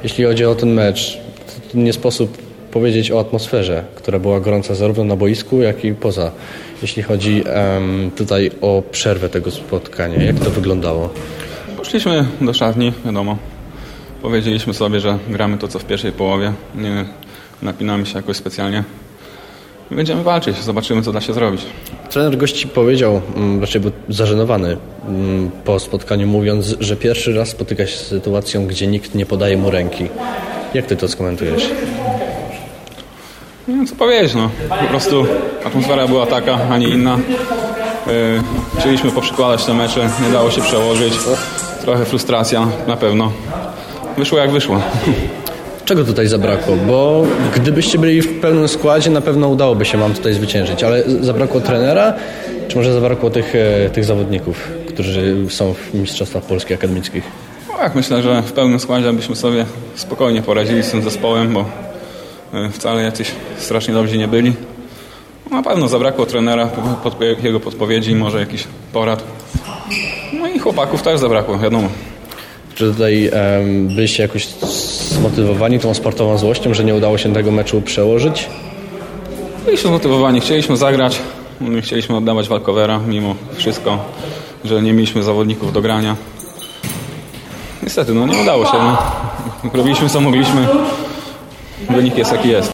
jeśli chodzi o ten mecz, to nie sposób powiedzieć o atmosferze, która była gorąca zarówno na boisku, jak i poza. Jeśli chodzi tutaj o przerwę tego spotkania, jak to wyglądało? Poszliśmy do szatni, wiadomo. Powiedzieliśmy sobie, że gramy to, co w pierwszej połowie. Nie napinamy się jakoś specjalnie. Będziemy walczyć, zobaczymy, co da się zrobić. Trener gości powiedział, raczej był zażenowany po spotkaniu, mówiąc, że pierwszy raz spotyka się z sytuacją, gdzie nikt nie podaje mu ręki. Jak ty to skomentujesz? Nie wiem, co powiedzieć, no. Po prostu atmosfera była taka, a nie inna. Chcieliśmy poprzykładać te mecze, nie dało się przełożyć. Trochę frustracja, na pewno. Wyszło jak wyszło. Czego tutaj zabrakło? Bo gdybyście byli w pełnym składzie, na pewno udałoby się wam tutaj zwyciężyć, ale zabrakło trenera, czy może zabrakło tych zawodników, którzy są w Mistrzostwach Polski Akademickich? No jak myślę, że w pełnym składzie byśmy sobie spokojnie poradzili z tym zespołem, bo wcale jacyś strasznie dobrzy nie byli. Na pewno zabrakło trenera, jego podpowiedzi, może jakiś porad. No i chłopaków też zabrakło, wiadomo. Czy tutaj byliście jakoś zmotywowani tą sportową złością, że nie udało się tego meczu przełożyć? Byliśmy zmotywowani, chcieliśmy zagrać, chcieliśmy oddawać walkowera mimo wszystko, że nie mieliśmy zawodników do grania. Niestety, nie udało się. Robiliśmy co mogliśmy, wynik jest jaki jest.